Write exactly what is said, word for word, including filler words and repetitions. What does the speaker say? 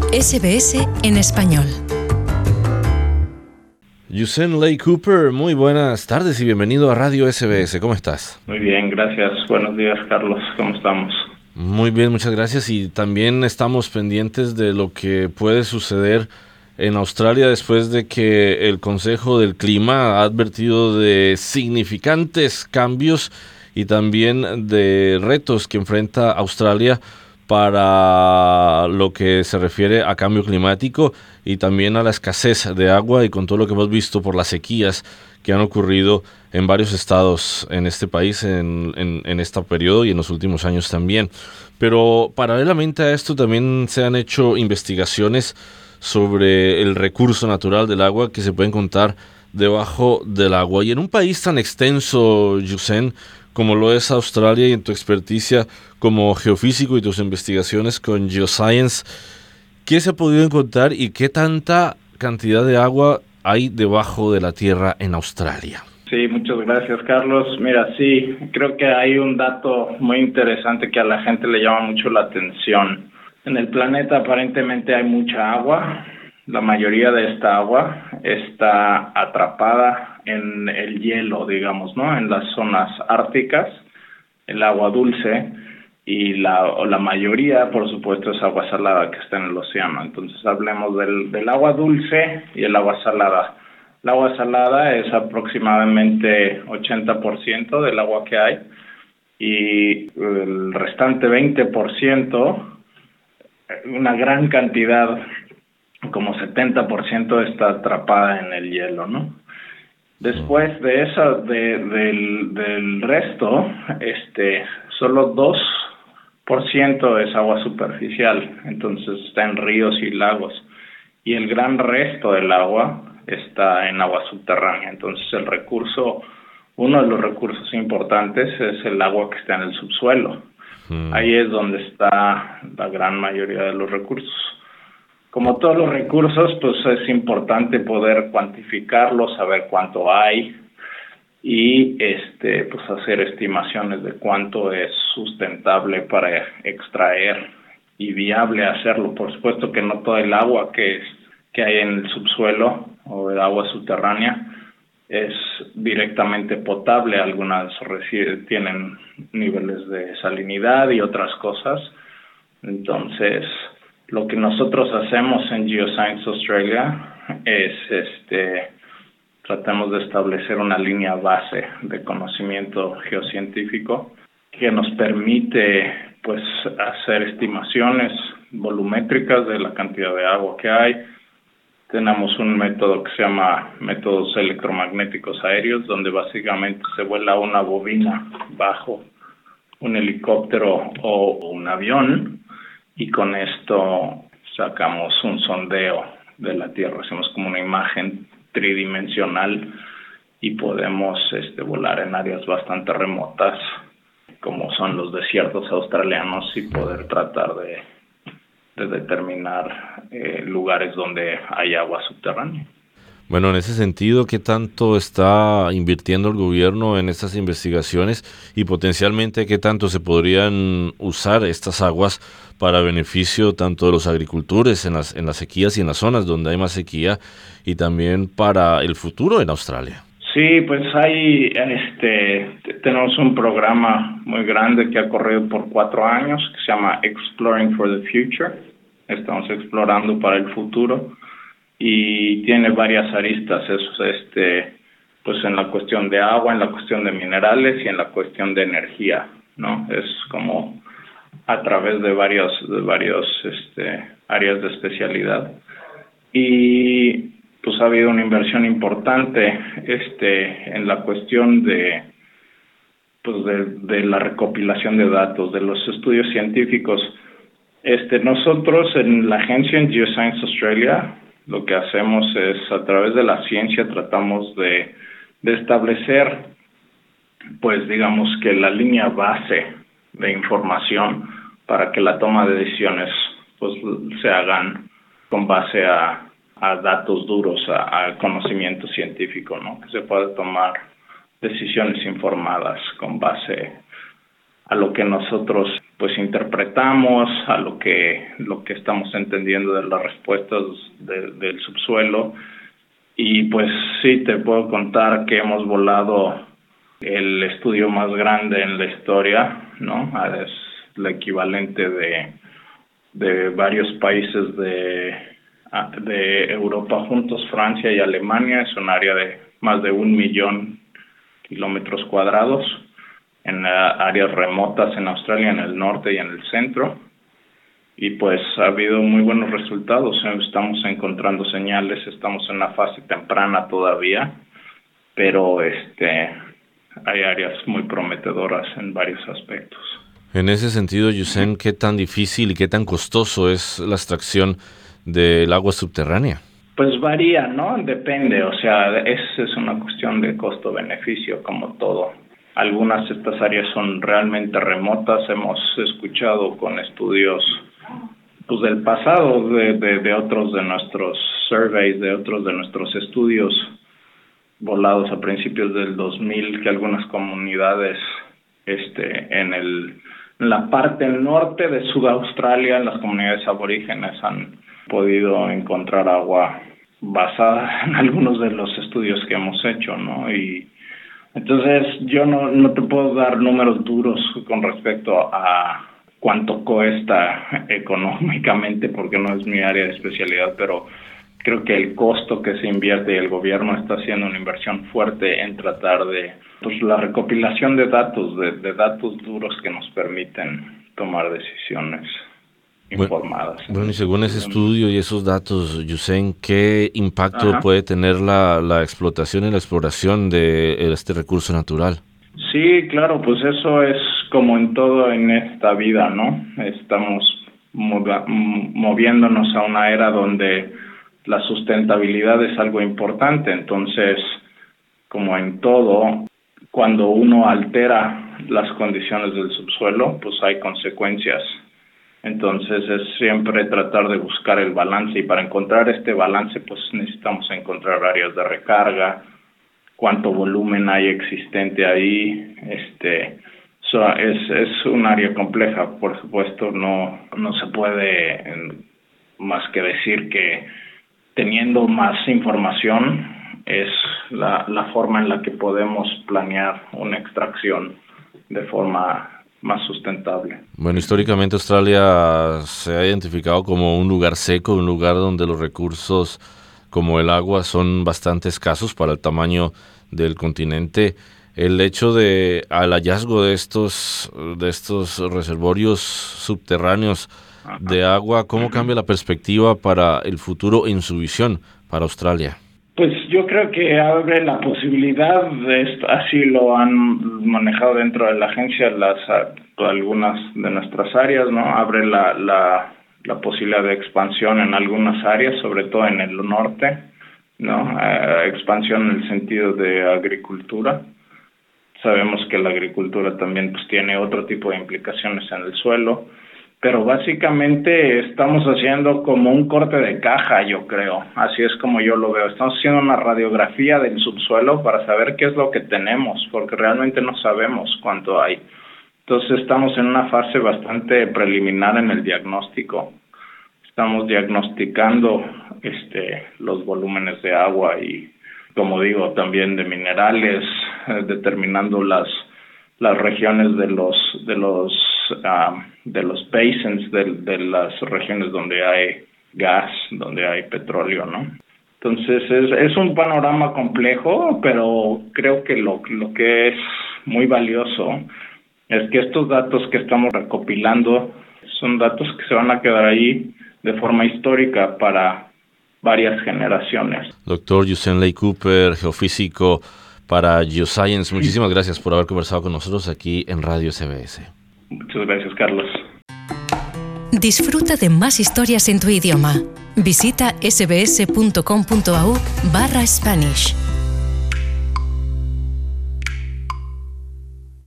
S B S en español. Yusen Ley Cooper, muy buenas tardes y bienvenido a Radio S B S. ¿Cómo estás? Muy bien, gracias. Buenos días, Carlos. ¿Cómo estamos? Muy bien, muchas gracias. Y también estamos pendientes de lo que puede suceder en Australia después de que el Consejo del Clima ha advertido de significantes cambios y también de retos que enfrenta Australia para lo que se refiere a cambio climático y también a la escasez de agua, y con todo lo que hemos visto por las sequías que han ocurrido en varios estados en este país en, en, en este periodo y en los últimos años también. Pero paralelamente a esto también se han hecho investigaciones sobre el recurso natural del agua que se puede encontrar debajo del agua. Y en un país tan extenso, Yusen, como lo es Australia, y en tu experticia como geofísico y tus investigaciones con Geoscience, ¿qué se ha podido encontrar y qué tanta cantidad de agua hay debajo de la tierra en Australia? Sí, muchas gracias, Carlos. Mira, sí, creo que hay un dato muy interesante que a la gente le llama mucho la atención. En el planeta aparentemente hay mucha agua. La mayoría de esta agua está atrapada en el hielo, digamos, ¿no? En las zonas árticas, el agua dulce, y la, o la mayoría, por supuesto, es agua salada que está en el océano. Entonces, hablemos del, del agua dulce y el agua salada. El agua salada es aproximadamente ochenta por ciento del agua que hay, y el restante veinte por ciento, una gran cantidad, como setenta por ciento, está atrapada en el hielo, ¿no? Después de eso, de, del, del resto, este, solo dos por ciento es agua superficial, entonces está en ríos y lagos, y el gran resto del agua está en agua subterránea. Entonces el recurso, uno de los recursos importantes es el agua que está en el subsuelo. Mm. Ahí es donde está la gran mayoría de los recursos. Como todos los recursos, pues es importante poder cuantificarlos, saber cuánto hay y este pues hacer estimaciones de cuánto es sustentable para extraer y viable hacerlo. Por supuesto que no todo el agua que es, que hay en el subsuelo o el agua subterránea es directamente potable. Algunas tienen niveles de salinidad y otras cosas. Entonces, lo que nosotros hacemos en Geoscience Australia es, este, tratamos de establecer una línea base de conocimiento geocientífico que nos permite, pues, hacer estimaciones volumétricas de la cantidad de agua que hay. Tenemos un método que se llama métodos electromagnéticos aéreos, donde básicamente se vuela una bobina bajo un helicóptero o un avión, y con esto sacamos un sondeo de la Tierra. Hacemos como una imagen tridimensional y podemos este, volar en áreas bastante remotas, como son los desiertos australianos, y poder tratar de, de determinar eh, lugares donde hay agua subterránea. Bueno, en ese sentido, ¿qué tanto está invirtiendo el gobierno en estas investigaciones y potencialmente qué tanto se podrían usar estas aguas para beneficio tanto de los agricultores en las, en las sequías y en las zonas donde hay más sequía, y también para el futuro en Australia? Sí, pues hay, este, tenemos un programa muy grande que ha corrido por cuatro años que se llama Exploring for the Future. Estamos explorando para el futuro y tiene varias aristas. Eso, este, pues en la cuestión de agua, en la cuestión de minerales y en la cuestión de energía, ¿no? Es como a través de varios, de varios, este, áreas de especialidad. Y pues ha habido una inversión importante este en la cuestión de pues de, de la recopilación de datos, de los estudios científicos. Este nosotros en la agencia en Geoscience Australia lo que hacemos es, a través de la ciencia, tratamos de, de establecer, pues digamos que la línea base de información para que la toma de decisiones pues se hagan con base a a datos duros, a, a conocimiento científico, ¿no? Que se pueda tomar decisiones informadas con base a lo que nosotros pues interpretamos, a lo que lo que estamos entendiendo de las respuestas de, del subsuelo. Y pues sí, te puedo contar que hemos volado el estudio más grande en la historia, ¿no? Es el equivalente de, de varios países de, de Europa juntos, Francia y Alemania. Es un área de más de un millón de kilómetros cuadrados, en áreas remotas en Australia, en el norte y en el centro. Y pues ha habido muy buenos resultados. Estamos encontrando señales, estamos en una fase temprana todavía, pero este hay áreas muy prometedoras en varios aspectos. En ese sentido, Yusen, ¿qué tan difícil y qué tan costoso es la extracción del agua subterránea? Pues varía, ¿no? Depende, o sea, es, es una cuestión de costo-beneficio como todo. Algunas de estas áreas son realmente remotas. Hemos escuchado con estudios pues del pasado, de, de, de otros de nuestros surveys, de otros de nuestros estudios volados a principios del dos mil, que algunas comunidades este en el en la parte norte de Sudaustralia, en las comunidades aborígenes, han podido encontrar agua basada en algunos de los estudios que hemos hecho, ¿no? Y entonces yo no, no te puedo dar números duros con respecto a cuánto cuesta económicamente, porque no es mi área de especialidad, pero creo que el costo que se invierte y el gobierno está haciendo una inversión fuerte en tratar de pues la recopilación de datos, de, de datos duros que nos permiten tomar decisiones informadas. Bueno, bueno, y según ese estudio y esos datos, Yusen, ¿qué impacto Ajá. puede tener la, la explotación y la exploración de este recurso natural? Sí, claro, pues eso es como en todo en esta vida, ¿no? Estamos mov- moviéndonos a una era donde la sustentabilidad es algo importante. Entonces, como en todo, cuando uno altera las condiciones del subsuelo, pues hay consecuencias. Entonces es siempre tratar de buscar el balance, y para encontrar este balance pues necesitamos encontrar áreas de recarga, cuánto volumen hay existente ahí. Este so, es, es un área compleja, por supuesto. No, no se puede más que decir que teniendo más información es la, la forma en la que podemos planear una extracción de forma más sustentable. Bueno, históricamente Australia se ha identificado como un lugar seco, un lugar donde los recursos como el agua son bastante escasos para el tamaño del continente. El hecho de al hallazgo de estos de estos reservorios subterráneos Ajá. de agua, ¿cómo cambia la perspectiva para el futuro en su visión para Australia? Pues yo creo que abre la posibilidad de esto, así lo han manejado dentro de la agencia las algunas de nuestras áreas, ¿no? Abre la la la posibilidad de expansión en algunas áreas, sobre todo en el norte, ¿no? Eh, expansión en el sentido de agricultura. Sabemos que la agricultura también pues tiene otro tipo de implicaciones en el suelo, pero básicamente estamos haciendo como un corte de caja, yo creo. Así es como yo lo veo. Estamos haciendo una radiografía del subsuelo para saber qué es lo que tenemos, porque realmente no sabemos cuánto hay. Entonces estamos en una fase bastante preliminar en el diagnóstico. Estamos diagnosticando este los volúmenes de agua y, como digo, también de minerales, eh, determinando las las regiones de los de los uh, de los basins de, de las regiones donde hay gas, donde hay petróleo, ¿no? Entonces es es un panorama complejo, pero creo que lo lo que es muy valioso es que estos datos que estamos recopilando son datos que se van a quedar ahí de forma histórica para varias generaciones. Doctor Yusen Ley Cooper, geofísico para Geoscience, muchísimas gracias por haber conversado con nosotros aquí en Radio S B S. Muchas gracias, Carlos. Disfruta de más historias en tu idioma. Visita sbs punto com punto a u barra Spanish.